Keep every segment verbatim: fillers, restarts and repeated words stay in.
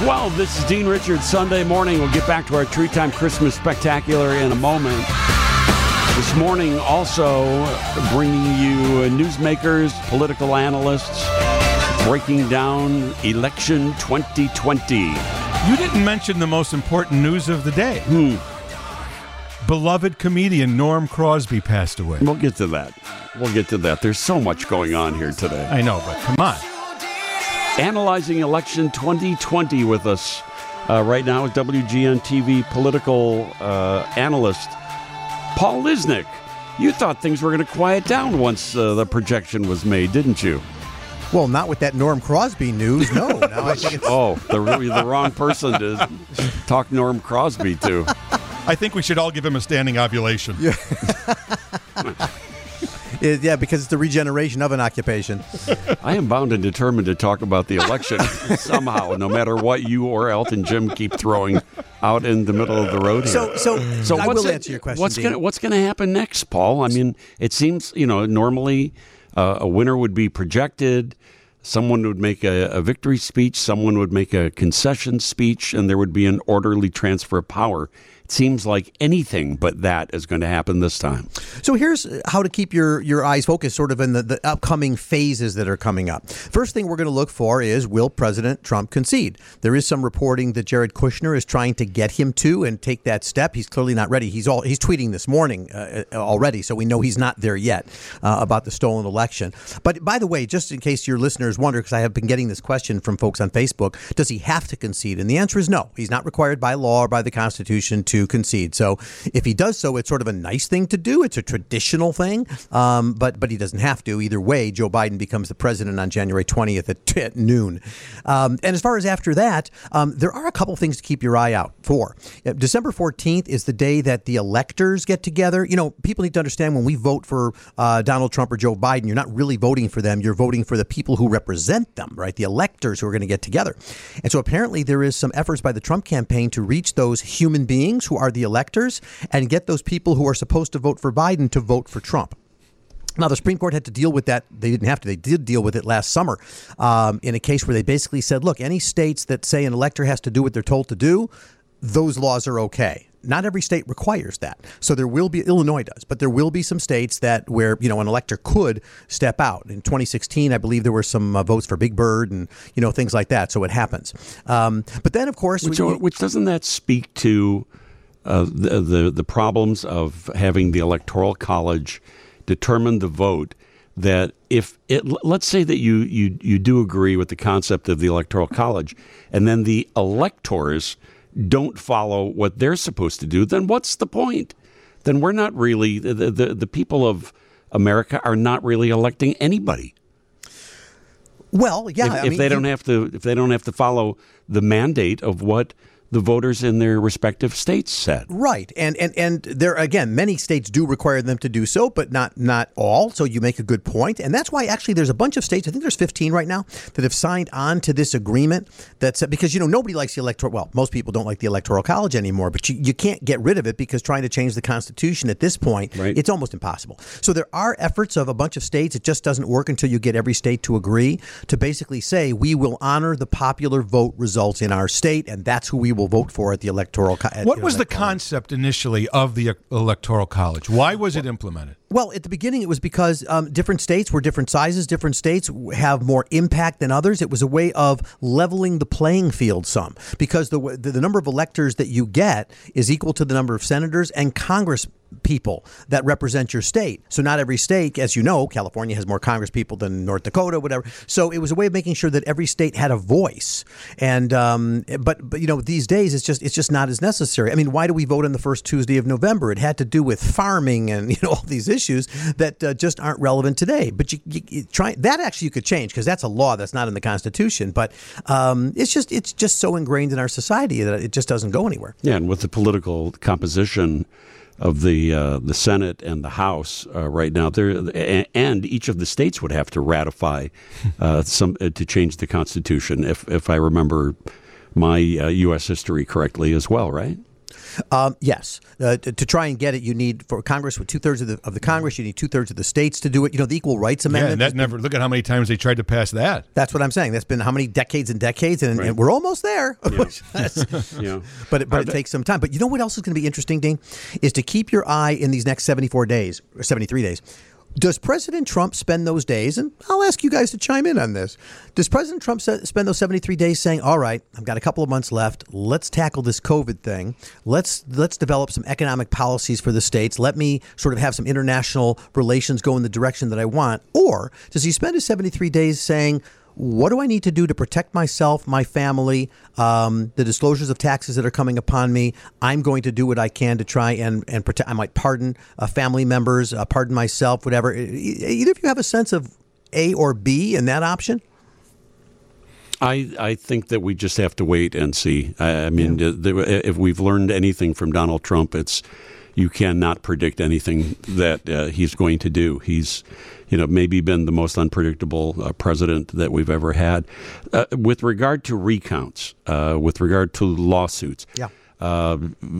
twelve. This is Dean Richards, Sunday morning. We'll get back to our Tree Time Christmas Spectacular in a moment. This morning, also bringing you newsmakers, political analysts, breaking down election twenty twenty. You didn't mention the most important news of the day. Hmm. Beloved comedian Norm Crosby passed away. We'll get to that. We'll get to that. There's so much going on here today. I know, but come on. Analyzing election twenty twenty with us uh, right now is W G N T V political uh, analyst Paul Lisnek. You thought things were going to quiet down once uh, the projection was made, didn't you? Well, not with that Norm Crosby news, no. Now I think it's... Oh, the, the wrong person to talk Norm Crosby to. I think we should all give him a standing ovulation. Yeah, it, yeah because it's the regeneration of an occupation. I am bound and determined to talk about the election somehow, no matter what you or Elton Jim keep throwing out in the middle of the road here. So, so, so I what's will it, answer your question, What's Dean. going what's going to happen next, Paul? I mean, it seems, you know, normally uh, a winner would be projected. Someone would make a, a victory speech. Someone would make a concession speech, and there would be an orderly transfer of power. It seems like anything but that is going to happen this time. So here's how to keep your, your eyes focused sort of in the, the upcoming phases that are coming up. First thing we're going to look for is, will President Trump concede? There is some reporting that Jared Kushner is trying to get him to and take that step. He's clearly not ready. He's all he's tweeting this morning uh, already, so we know he's not there yet uh, about the stolen election. But by the way, just in case your listeners wonder, because I have been getting this question from folks on Facebook, does he have to concede? And the answer is no. He's not required by law or by the Constitution to concede. So if he does so, it's sort of a nice thing to do. It's a traditional thing, um, but but he doesn't have to. Either way, Joe Biden becomes the president on January twentieth at, at noon. Um, and as far as after that, um, there are a couple things to keep your eye out for. Uh, December fourteenth is the day that the electors get together. You know, people need to understand when we vote for uh, Donald Trump or Joe Biden, you're not really voting for them. You're voting for the people who represent them, right? The electors who are going to get together. And so apparently there is some efforts by the Trump campaign to reach those human beings who are the electors and get those people who are supposed to vote for Biden to vote for Trump. Now, the Supreme Court had to deal with that. They didn't have to. They did deal with it last summer um, in a case where they basically said, look, any states that say an elector has to do what they're told to do, those laws are okay. Not every state requires that. So there will be, Illinois does, but there will be some states that where, you know, an elector could step out. In twenty sixteen, I believe there were some uh, votes for Big Bird and, you know, things like that. So it happens. Um, but then, of course, Which, we, which doesn't that speak to uh, the, the, the problems of having the Electoral College determine the vote, that if it, let's say that you, you, you do agree with the concept of the Electoral College, and then the electors don't follow what they're supposed to do, then what's the point? Then we're not really, the, the, the people of America are not really electing anybody. Well, yeah. If, I if mean, they don't have to, if they don't have to follow the mandate of what the voters in their respective states said. Right. And and and there, again, many states do require them to do so, but not not all. So you make a good point. And that's why actually there's a bunch of states, I think there's fifteen right now, that have signed on to this agreement. That's because, you know, nobody likes the electoral. Well, most people don't like the Electoral College anymore, but you, you can't get rid of it because trying to change the Constitution at this point, right, it's almost impossible. So there are efforts of a bunch of states. It just doesn't work until you get every state to agree to basically say we will honor the popular vote results in our state, and that's who we will vote for at the electoral college. What was the concept initially of the Electoral College? Why was it implemented? Well, at the beginning, it was because um, different states were different sizes. Different states have more impact than others. It was a way of leveling the playing field some, because the the, the number of electors that you get is equal to the number of senators and Congress people that represent your state. So not every state, as you know, California has more Congress people than North Dakota, whatever. So it was a way of making sure that every state had a voice. And um, but but you know, these days it's just it's just not as necessary. I mean, why do we vote on the first Tuesday of November? It had to do with farming and, you know, all these issues that uh, just aren't relevant today. But you, you, you try that actually you could change, because that's a law that's not in the Constitution. But um, it's just it's just so ingrained in our society that it just doesn't go anywhere. Yeah, and with the political composition of the uh, the Senate and the House uh, right now, there and each of the states would have to ratify uh, some uh, to change the Constitution, if if I remember my uh, U S history correctly as well, right? Um, yes. Uh, to, to try and get it, you need, for Congress, with two-thirds of the, of the Congress, you need two-thirds of the states to do it. You know, the Equal Rights Amendment. Yeah, and that never, look at how many times they tried to pass that. That's what I'm saying. That's been how many decades and decades, and, Right. and we're almost there. Yeah. Yeah. But it, but it takes some time. But you know what else is going to be interesting, Dean? Is to keep your eye in these next seventy-four days, or seventy-three days. Does President Trump spend those days, and I'll ask you guys to chime in on this, does President Trump spend those seventy-three days saying, all right, I've got a couple of months left, let's tackle this COVID thing, let's let's develop some economic policies for the states, let me sort of have some international relations go in the direction that I want? Or does he spend his seventy-three days saying, what do I need to do to protect myself, my family, um, the disclosures of taxes that are coming upon me? I'm going to do what I can to try and, and protect. I might pardon uh, family members, uh, pardon myself, whatever. Either of you have a sense of A or B in that option? I, I think that we just have to wait and see. I, I mean, yeah. the, if we've learned anything from Donald Trump, it's you cannot predict anything that uh, he's going to do. He's, you know, maybe been the most unpredictable uh, president that we've ever had. Uh, with regard to recounts, uh, with regard to lawsuits, yeah. Uh,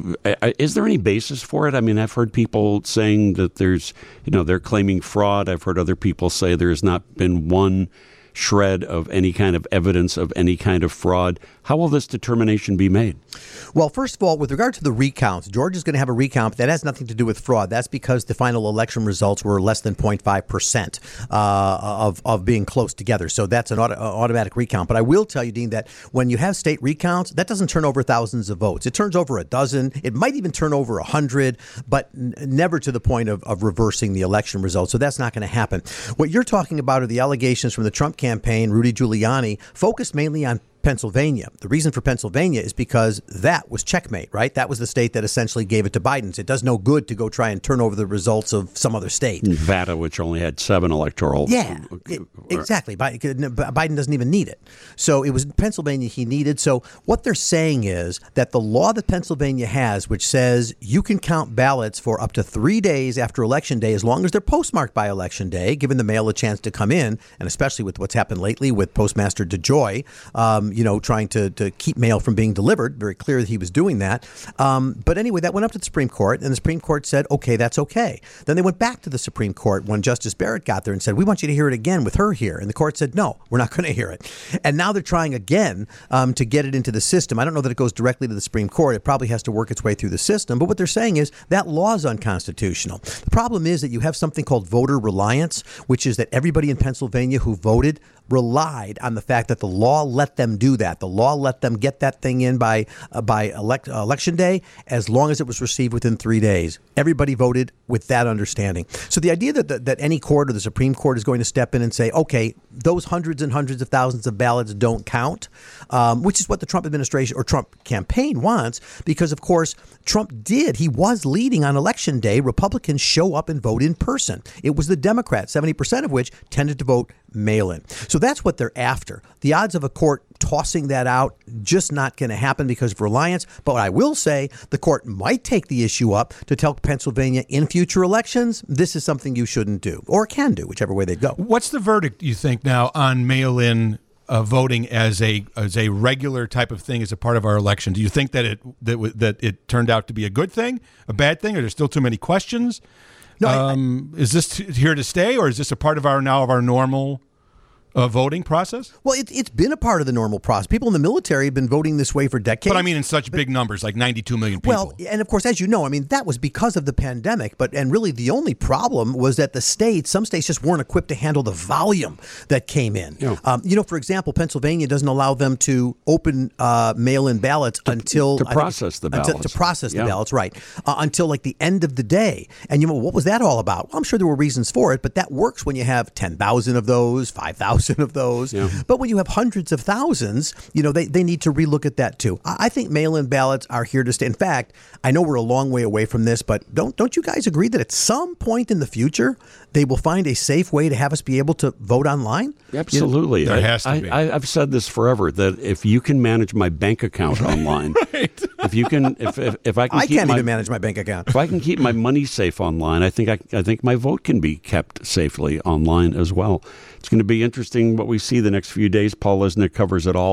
is there any basis for it? I mean, I've heard people saying that there's, you know, they're claiming fraud. I've heard other people say there's not been one shred of any kind of evidence of any kind of fraud. How will this determination be made? Well, first of all, with regard to the recounts, Georgia's going to have a recount, but that has nothing to do with fraud. That's because the final election results were less than zero point five percent uh, of, of being close together. So that's an auto, automatic recount. But I will tell you, Dean, that when you have state recounts, that doesn't turn over thousands of votes. It turns over a dozen. It might even turn over a hundred, but n- never to the point of, of reversing the election results. So that's not going to happen. What you're talking about are the allegations from the Trump campaign, Rudy Giuliani, focused mainly on Pennsylvania. The reason for Pennsylvania is because that was checkmate, right? That was the state that essentially gave it to Biden. It does no good to go try and turn over the results of some other state. Nevada, which only had seven electoral. Yeah, it, exactly. Biden doesn't even need it. So it was Pennsylvania he needed. So what they're saying is that the law that Pennsylvania has, which says you can count ballots for up to three days after Election Day, as long as they're postmarked by Election Day, giving the mail a chance to come in, and especially with what's happened lately with Postmaster DeJoy, um, you know, trying to, to keep mail from being delivered. Very clear that he was doing that. Um, but anyway, that went up to the Supreme Court, and the Supreme Court said, okay, that's okay. Then they went back to the Supreme Court when Justice Barrett got there and said, we want you to hear it again with her here. And the court said, no, we're not going to hear it. And now they're trying again um, to get it into the system. I don't know that it goes directly to the Supreme Court. It probably has to work its way through the system. But what they're saying is that law is unconstitutional. The problem is that you have something called voter reliance, which is that everybody in Pennsylvania who voted relied on the fact that the law let them do that. The law let them get that thing in by uh, by elect, uh, election day, as long as it was received within three days. Everybody voted with that understanding. So the idea that, that that any court or the Supreme Court is going to step in and say, okay, those hundreds and hundreds of thousands of ballots don't count, um, which is what the Trump administration or Trump campaign wants, because, of course, Trump did. He was leading on Election Day. Republicans show up and vote in person. It was the Democrats, seventy percent of which tended to vote mail-in. So that's what they're after. The odds of a court tossing that out, just not going to happen because of reliance. But I will say the court might take the issue up to tell Pennsylvania in future elections, this is something you shouldn't do, or can do, whichever way they go. What's the verdict, you think, now on mail-in uh, voting as a as a regular type of thing as a part of our election? Do you think that it that, that it turned out to be a good thing, a bad thing? Are there still too many questions? No, um, I, I, is this t- here to stay, or is this a part of our now of our normal uh, voting process? Well, it, it's been a part of the normal process. People in the military have been voting this way for decades. But I mean, in such but, big numbers, like ninety-two million people. Well, and of course, as you know, I mean, that was because of the pandemic. But and really, the only problem was that the states, some states just weren't equipped to handle the volume that came in. Yeah. Um, you know, for example, Pennsylvania doesn't allow them to open uh, mail-in ballots to, until to process the ballots. Until, to process yeah. the ballots, right? Uh, until like the end of the day. And you know, what was that all about? Well, I'm sure there were reasons for it, but that works when you have ten thousand of those, five thousand of those. Yeah. But when you have hundreds of thousands, you know, they, they need to relook at that too. I think mail-in ballots are here to stay. In fact, I know we're a long way away from this, but don't don't you guys agree that at some point in the future, they will find a safe way to have us be able to vote online? Absolutely. You know, there has to I, be. I, I've said this forever, that if you can manage my bank account online, right. if you can, if if, if I can I keep can't my, even manage my bank account. If I can keep my money safe online, I think I, I think my vote can be kept safely online as well. It's going to be interesting what we see the next few days. Paul Lisnek covers it all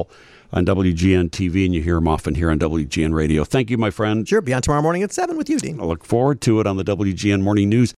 on W G N T V, and you hear him often here on W G N Radio. Thank you, my friend. Sure. Be on tomorrow morning at seven with you, Dean. I look forward to it on the W G N Morning News.